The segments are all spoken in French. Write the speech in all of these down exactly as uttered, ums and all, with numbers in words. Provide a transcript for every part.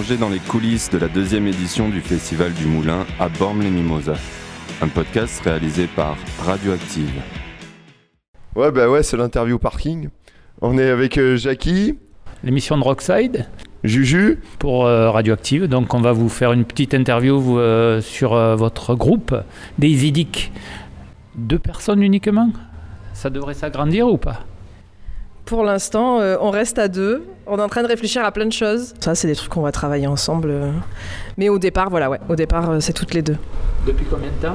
Plongez dans les coulisses de la deuxième édition du Festival du Moulin à Bormes-les-Mimosas. Un podcast réalisé par Radioactive. Ouais, bah ouais, c'est l'interview parking. On est avec euh, Jackie. L'émission de Rockside. Juju. Pour euh, Radioactive. Donc, on va vous faire une petite interview euh, sur euh, votre groupe, Daisy Dick. Deux personnes uniquement ? Ça devrait s'agrandir ou pas ? Pour l'instant, euh, on reste à deux. On est en train de réfléchir à plein de choses. Ça, c'est des trucs qu'on va travailler ensemble. Euh. Mais au départ, voilà, ouais. Au départ, euh, c'est toutes les deux. Depuis combien de temps ?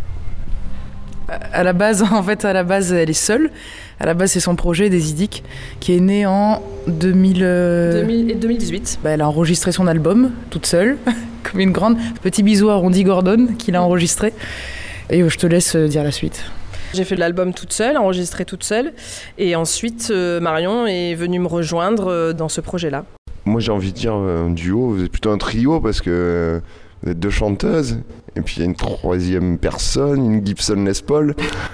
À la base, en fait, à la base, elle est seule. À la base, c'est son projet, Daisy Dick, qui est né en deux mille... deux mille, deux mille dix-huit. Bah, elle a enregistré son album, toute seule, comme une grande. Petit bisou à Rondi Gordon, qui l'a enregistré. Et je te laisse dire la suite. J'ai fait l'album toute seule, enregistré toute seule. Et ensuite, euh, Marion est venue me rejoindre euh, dans ce projet-là. Moi, j'ai envie de dire un duo. Vous êtes plutôt un trio parce que euh, vous êtes deux chanteuses. Et puis, il y a une troisième personne, une Gibson Les Paul.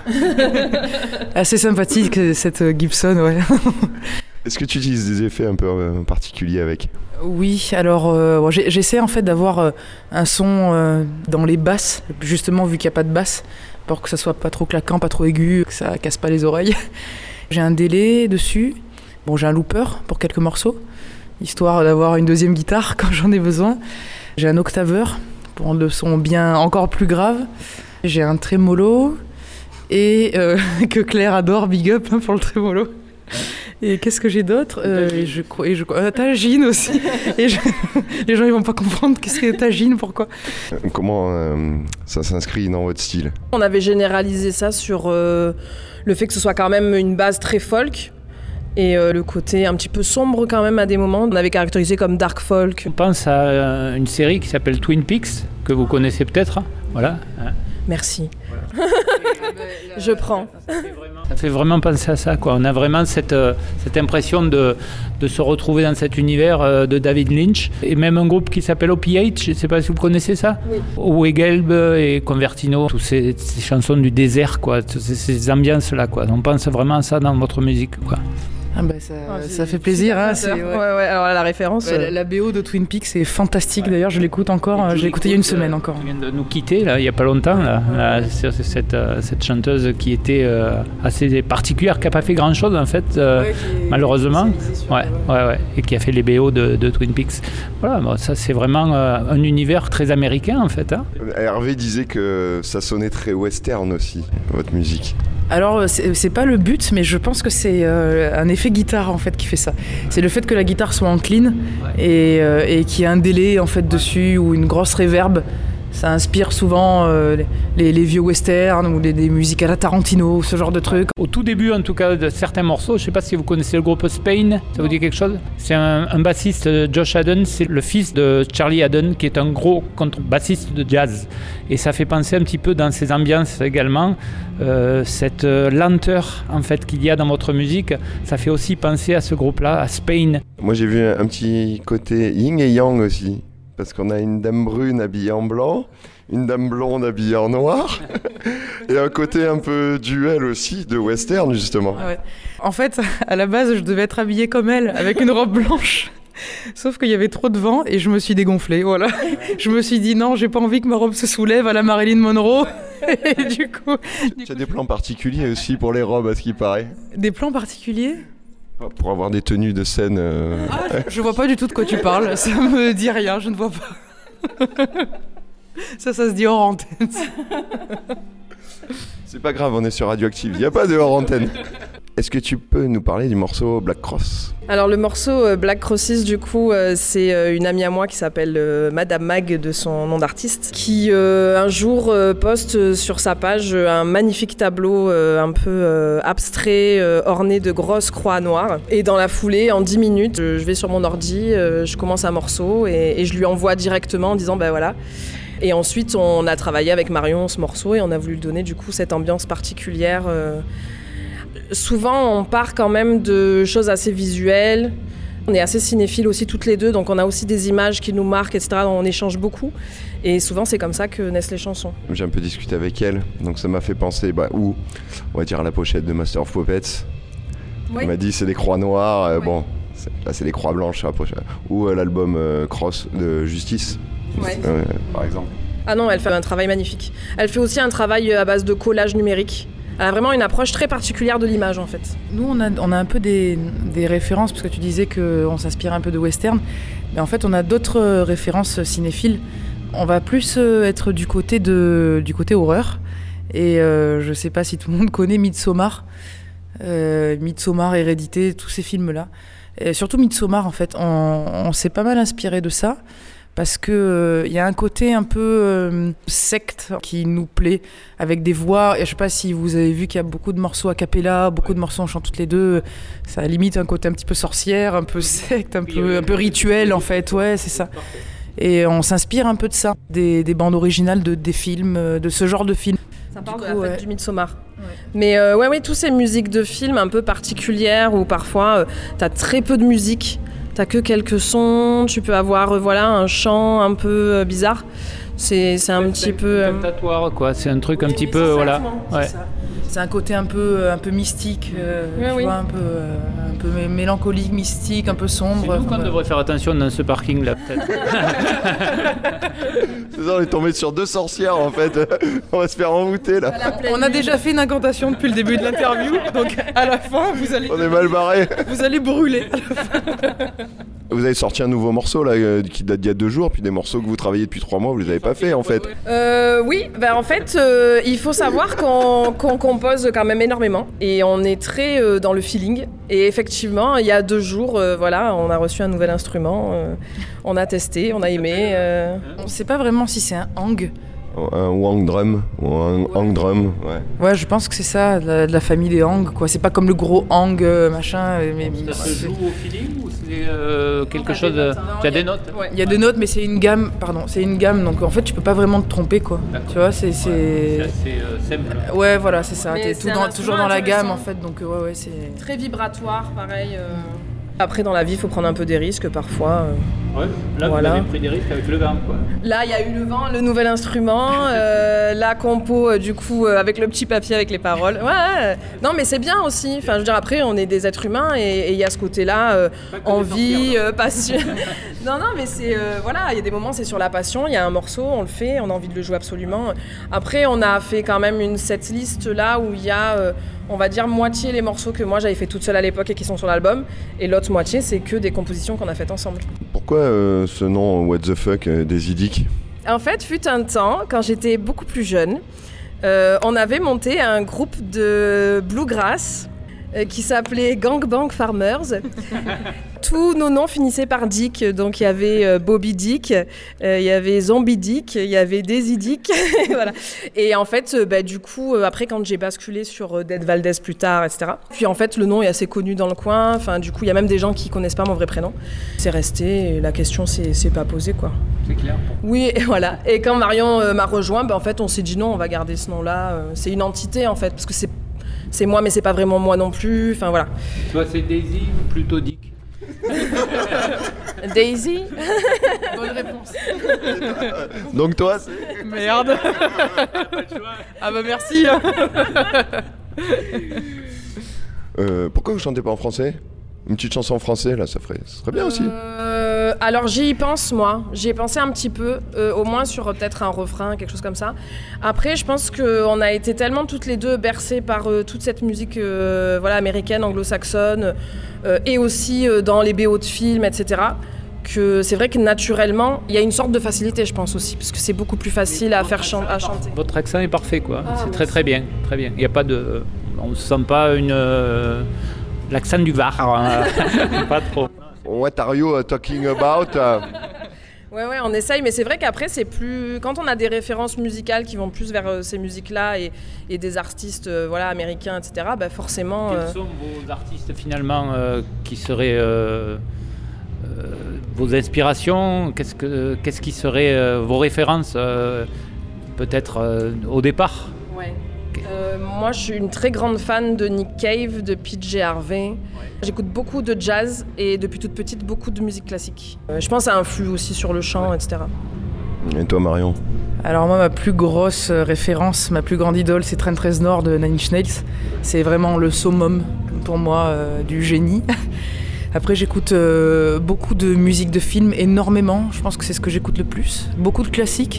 Assez sympathique, cette Gibson, ouais. Est-ce que tu utilises des effets un peu euh, particuliers avec ? Oui, alors euh, bon, j'essaie en fait d'avoir euh, un son euh, dans les basses, justement vu qu'il n'y a pas de basse, pour que ça soit pas trop claquant, pas trop aigu, que ça casse pas les oreilles. J'ai un délai dessus, bon, j'ai un looper pour quelques morceaux, histoire d'avoir une deuxième guitare quand j'en ai besoin. J'ai un octaveur pour rendre le son bien encore plus grave. J'ai un trémolo et euh, que Claire adore, big up hein, pour le trémolo. Et qu'est-ce que j'ai d'autre euh, et je crois, et je euh, tagine aussi. Et je, les gens ils vont pas comprendre qu'est-ce que tagine, pourquoi. Comment euh, ça s'inscrit dans votre style ? On avait généralisé ça sur euh, le fait que ce soit quand même une base très folk et euh, le côté un petit peu sombre quand même à des moments. On avait caractérisé comme dark folk. On pense à euh, une série qui s'appelle Twin Peaks, que vous connaissez peut-être. Voilà. Merci. Voilà. Je prends. Ça fait vraiment penser à ça, quoi. On a vraiment cette, euh, cette impression de, de se retrouver dans cet univers euh, de David Lynch. Et même un groupe qui s'appelle O P H, je ne sais pas si vous connaissez ça. Oui. Wegelb et Convertino, toutes ces, ces chansons du désert, quoi, toutes ces, ces ambiances-là, quoi. On pense vraiment à ça dans votre musique, quoi. Ah bah ça, ah, ça fait plaisir. Hein, c'est, ouais. Ouais, ouais, alors la référence. Ouais, la, la B O de Twin Peaks c'est fantastique, ouais. D'ailleurs, je l'écoute encore. Je l'ai écouté il y a une semaine encore. Tu viens de nous quitter, là, il n'y a pas longtemps. Là, là, c'est, c'est cette, euh, cette chanteuse qui était euh, assez particulière, qui n'a pas fait grand-chose, en fait, euh, ouais, malheureusement. Ouais, ouais, ouais, et qui a fait les B O de, de Twin Peaks. Voilà, bon, ça, c'est vraiment euh, un univers très américain, en fait. Hein. Hervé disait que ça sonnait très western aussi, votre musique. Alors, c'est, c'est pas le but, mais je pense que c'est euh, un effet guitare en fait qui fait ça. C'est le fait que la guitare soit en clean et, euh, et qu'il y ait un délai en fait dessus ou une grosse reverb. Ça inspire souvent euh, les, les vieux westerns ou des, des musiques à la Tarantino, ce genre de trucs. Au tout début, en tout cas, de certains morceaux, je ne sais pas si vous connaissez le groupe Spain, ça vous dit quelque chose ? C'est un, un bassiste, Josh Haddon, c'est le fils de Charlie Haddon, qui est un gros contrebassiste de jazz. Et ça fait penser un petit peu dans ces ambiances également, euh, cette lenteur en fait qu'il y a dans votre musique, ça fait aussi penser à ce groupe-là, à Spain. Moi, j'ai vu un petit côté yin et yang aussi. Parce qu'on a une dame brune habillée en blanc, une dame blonde habillée en noir, et un côté un peu duel aussi de western justement. Ouais. En fait, à la base, je devais être habillée comme elle, avec une robe blanche. Sauf qu'il y avait trop de vent et je me suis dégonflée, voilà. Je me suis dit non, j'ai pas envie que ma robe se soulève à la Marilyn Monroe. Et du coup... Tu as des plans particuliers aussi pour les robes, à ce qui paraît ? Des plans particuliers ? Pour avoir des tenues de scène... Euh... Ah, je vois pas du tout de quoi tu parles, ça me dit rien, je ne vois pas. Ça, ça se dit hors antenne. C'est pas grave, on est sur Radioactive, il n'y a pas de hors antenne. Est-ce que tu peux nous parler du morceau Black Cross ? Alors le morceau euh, Black Crosses, du coup, euh, c'est euh, une amie à moi qui s'appelle euh, Madame Mag de son nom d'artiste, qui euh, un jour euh, poste sur sa page euh, un magnifique tableau euh, un peu euh, abstrait, euh, orné de grosses croix noires. Et dans la foulée, en dix minutes, je, je vais sur mon ordi, euh, je commence un morceau et, et je lui envoie directement en disant ben voilà. Et ensuite, on a travaillé avec Marion ce morceau et on a voulu lui donner du coup cette ambiance particulière. Euh, Souvent, on part quand même de choses assez visuelles. On est assez cinéphiles aussi toutes les deux, donc on a aussi des images qui nous marquent, et cetera. On échange beaucoup. Et souvent, c'est comme ça que naissent les chansons. J'ai un peu discuté avec elle, donc ça m'a fait penser, bah, où, on va dire, à la pochette de Master of Puppets. Oui. Elle m'a dit c'est des croix noires. Euh, oui. Bon, C'est, là, c'est les Croix Blanches, la prochaine. Ou euh, l'album euh, Cross de Justice, Ouais. euh, par exemple. Ah non, elle fait un travail magnifique. Elle fait aussi un travail à base de collage numérique. Elle a vraiment une approche très particulière de l'image en fait. Nous, on a, on a un peu des, des références, parce que tu disais qu'on s'inspire un peu de western. Mais en fait, on a d'autres références cinéphiles. On va plus être du côté, de, du côté horreur. Et euh, je sais pas si tout le monde connaît Midsommar. Euh, Midsommar, Hérédité, tous ces films-là. Et surtout Midsommar, en fait. On, on s'est pas mal inspiré de ça. Parce qu'il euh, y a un côté un peu euh, secte qui nous plaît, avec des voix. Et je sais pas si vous avez vu qu'il y a beaucoup de morceaux a cappella, beaucoup de morceaux on chante toutes les deux. Ça limite un côté un petit peu sorcière, un peu secte, un peu, un peu rituel en fait. Ouais, c'est ça. Et on s'inspire un peu de ça, des, des bandes originales de, des films, de ce genre de films. Ça parle Du de la coup, fête ouais. du Midsommar. Ouais. Mais euh, ouais, ouais, tous ces musiques de films un peu particulières où parfois euh, t'as très peu de musique. T'as que quelques sons, tu peux avoir euh, voilà, un chant un peu euh, bizarre. C'est, c'est un C'est petit peu... euh, tentatoire, quoi. C'est un truc un oui, petit mais peu, c'est ça, voilà. c'est Ouais. Ça. C'est un côté un peu, un peu mystique, euh, Ouais, tu oui. vois, un peu, euh, un peu mé- mélancolique, mystique, un peu sombre. C'est nous qu'on Enfin, devrait faire attention dans ce parking-là, peut-être. C'est ça, on est tombé sur deux sorcières en fait. On va se faire envoûter là. On a déjà fait une incantation depuis le début de l'interview, donc à la fin, vous allez, On est mal barré. vous allez brûler. Vous avez sorti un nouveau morceau là euh, qui date d'il y a deux jours, puis des morceaux que vous travaillez depuis trois mois, vous les avez pas fait en fait. Euh, oui, ben en fait, euh, il faut savoir qu'on, qu'on compose quand même énormément et on est très euh, dans le feeling. Et effectivement, il y a deux jours, euh, voilà, on a reçu un nouvel instrument, euh, on a testé, on a aimé. euh. On ne sait pas vraiment si c'est un hang. Un Wang drum, ou un hang drum, ouais. Ouais, je pense que c'est ça, de la, de la famille des hang, quoi. C'est pas comme le gros hang, euh, machin. euh, Mais, Ça se c'est- joue au feeling ou c'est euh, quelque chose... des de- notes, hein. Tu as des notes Ouais. Il y a des notes, mais c'est une gamme, pardon, c'est une gamme, donc en fait, tu peux pas vraiment te tromper, quoi. D'accord. Tu vois, c'est... C'est c'est... assez euh, simple. Ouais, voilà, c'est ça. Mais T'es c'est tout un dans- instrument toujours dans la gamme, intéressant. en fait, donc euh, ouais, ouais, c'est... Très vibratoire, pareil. euh. Après, dans la vie, il faut prendre un peu des risques parfois. euh. Ouais. Là, Voilà. vous avez pris des risques avec le vent, quoi. Là, il y a eu le vent, le nouvel instrument, euh, la compo, euh, du coup, euh, avec le petit papier avec les paroles. Ouais, ouais. Non, mais c'est bien aussi. Enfin, je veux dire, après, on est des êtres humains et il y a ce côté-là, euh, Pas que des envie, sorcières, euh, passion. non, non, mais c'est... euh, voilà, il y a des moments, c'est sur la passion. Il y a un morceau, on le fait, on a envie de le jouer absolument. Après, on a fait quand même une setlist là où il y a, euh, on va dire, moitié les morceaux que moi, j'avais fait toute seule à l'époque et qui sont sur l'album. Et l'autre moitié, c'est que des compositions qu'on a faites ensemble. Pourquoi euh, ce nom What the fuck euh, des Idiques? En fait, fut un temps, quand j'étais beaucoup plus jeune, euh, on avait monté un groupe de bluegrass euh, qui s'appelait Gangbang Farmers. Tous nos noms finissaient par Dick, donc il y avait euh, Bobby Dick, euh, il y avait Zombie Dick, il y avait Daisy Dick, voilà. Et en fait, euh, bah, du coup, euh, après quand j'ai basculé sur euh, Dead Valdez plus tard, et cetera. Puis en fait, le nom est assez connu dans le coin. Enfin, du coup, il y a même des gens qui connaissent pas mon vrai prénom. C'est resté, et la question s'est s'est pas posée, quoi. C'est clair. Oui, et voilà. Et quand Marion euh, m'a rejoint, bah, en fait, on s'est dit non, on va garder ce nom-là. euh, c'est une entité, en fait, parce que c'est c'est moi, mais c'est pas vraiment moi non plus. Enfin voilà. Toi, c'est Daisy ou plutôt Dick? Daisy. Bonne réponse. Donc toi, c'est... Merde. Ah bah merci. hein. Euh, pourquoi vous chantez pas en français? Une petite chanson en français, là, ça ferait, ça serait bien aussi. Euh, alors j'y pense moi, j'y ai pensé un petit peu, euh, au moins sur euh, peut-être un refrain, quelque chose comme ça. Après je pense qu'on a été tellement toutes les deux bercées par euh, toute cette musique euh, voilà, américaine, anglo-saxonne, euh, et aussi euh, dans les B O de films, et cetera, que c'est vrai que naturellement, il y a une sorte de facilité je pense aussi, parce que c'est beaucoup plus facile à faire chan- à chanter. Votre accent est parfait, quoi. Ah, c'est très merci. très bien, très bien. Il y a pas de, on ne sent pas une euh, l'accent du Var, hein. Pas trop. What are you uh, talking about? uh Ouais, ouais, on essaye, mais c'est vrai qu'après, c'est plus. Quand on a des références musicales qui vont plus vers euh, ces musiques-là et, et des artistes euh, voilà, américains, et cetera, bah forcément. euh, Quels sont vos artistes finalement euh, qui seraient euh, euh, vos inspirations? Qu'est-ce que qu'est-ce qui serait euh, vos références euh, peut-être euh, au départ? Ouais. Euh, moi, je suis une très grande fan de Nick Cave, de P J Harvey. J'écoute beaucoup de jazz et depuis toute petite, beaucoup de musique classique. Euh, je pense que ça influe aussi sur le chant, et cetera. Et toi, Marion? Alors moi, ma plus grosse euh, référence, ma plus grande idole, c'est Trent Reznor de Nine Inch Nails. C'est vraiment le summum pour moi euh, du génie. Après, j'écoute euh, beaucoup de musique de film, énormément. Je pense que c'est ce que j'écoute le plus. Beaucoup de classiques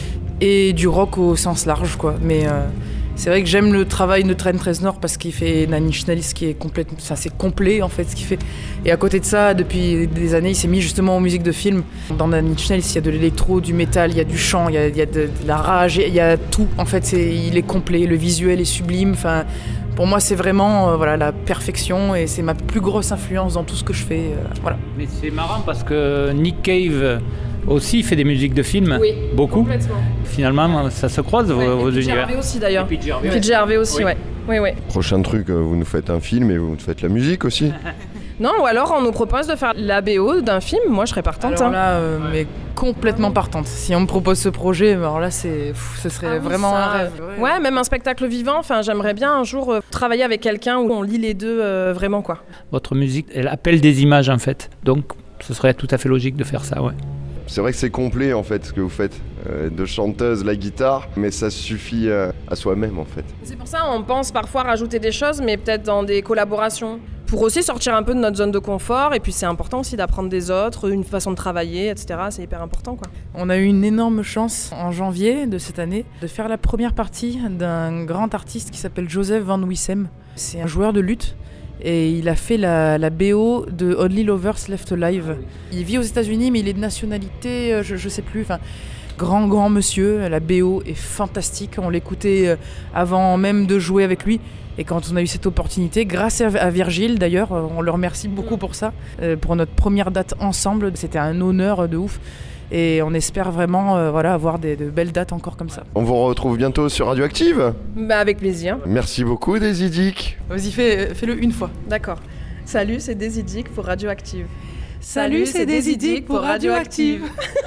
et du rock au sens large, quoi. Mais euh, c'est vrai que j'aime le travail de Trent Reznor parce qu'il fait Nine Inch Nails, qui est complètement, ça c'est complet en fait ce qu'il fait. Et à côté de ça, depuis des années, il s'est mis justement aux musiques de film. Dans Nine Inch Nails, il y a de l'électro, du métal, il y a du chant, il y a, il y a de, de la rage, il y a tout. En fait, c'est, il est complet. Le visuel est sublime. Enfin, pour moi, c'est vraiment euh, voilà, la perfection et c'est ma plus grosse influence dans tout ce que je fais. Euh, voilà. Mais c'est marrant parce que Nick Cave aussi fait des musiques de films, oui, beaucoup. Complètement. Finalement, ça se croise Ouais, vos, vos et P J univers. Harvey aussi d'ailleurs. Et P J Harvey, P J Harvey aussi, oui. ouais. Oui, oui. Prochain truc, euh, vous nous faites un film et vous nous faites la musique aussi. Non, ou alors on nous propose de faire la B O d'un film. Moi, je serais partante. Alors hein. là, euh, mais complètement partante. Si on me propose ce projet, alors là, c'est, pff, ce serait Ah oui, vraiment ça, un rêve. Ouais. ouais, même un spectacle vivant. Enfin, j'aimerais bien un jour euh, travailler avec quelqu'un où on lit les deux euh, vraiment, quoi. Votre musique, elle appelle des images en fait. Donc, ce serait tout à fait logique de faire ça, ouais. C'est vrai que c'est complet en fait ce que vous faites, euh, de chanteuse, la guitare, mais ça suffit euh, à soi-même en fait. C'est pour ça on pense parfois rajouter des choses, mais peut-être dans des collaborations, pour aussi sortir un peu de notre zone de confort. Et puis c'est important aussi d'apprendre des autres, une façon de travailler, et cetera. C'est hyper important, quoi. On a eu une énorme chance en janvier de cette année de faire la première partie d'un grand artiste qui s'appelle Joseph Van Wissem. C'est un joueur de lutte. Et il a fait la, la B O de Only Lovers Left Alive. Il vit aux États-Unis, mais il est de nationalité, je, je sais plus. Enfin, grand, grand monsieur. La B O est fantastique. On l'écoutait avant même de jouer avec lui. Et quand on a eu cette opportunité, grâce à, à Virgile d'ailleurs, on le remercie beaucoup pour ça, pour notre première date ensemble. C'était un honneur de ouf. Et on espère vraiment euh, voilà, avoir des, de belles dates encore comme ça. On vous retrouve bientôt sur Radioactive. Bah avec plaisir. Merci beaucoup Daisy Dick. Vas-y, fais, fais-le une fois. D'accord. Salut, c'est Daisy Dick pour Radioactive. Salut, c'est Daisy Dick pour Radioactive.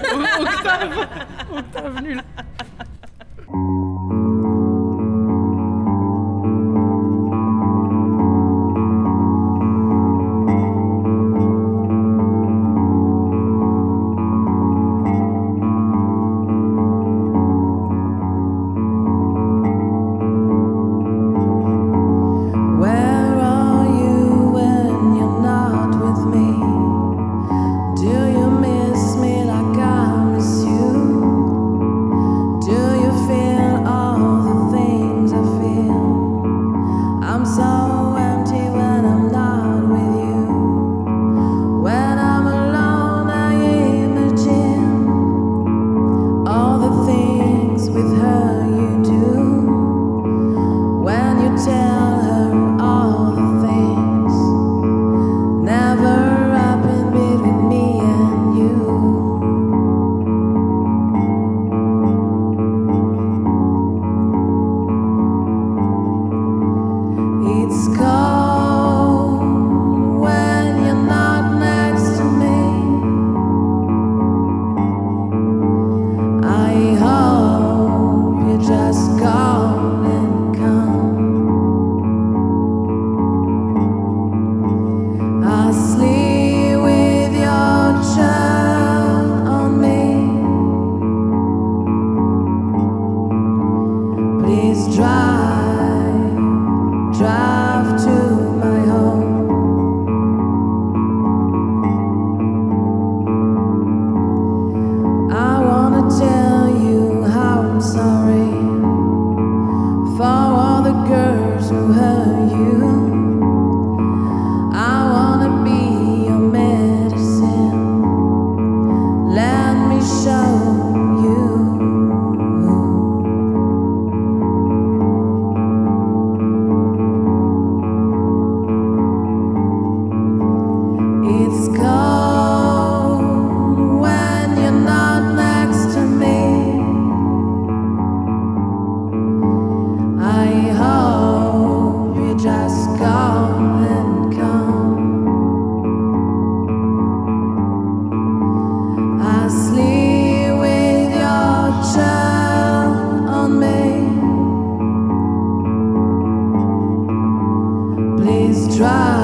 Octave, octave nul. Please try.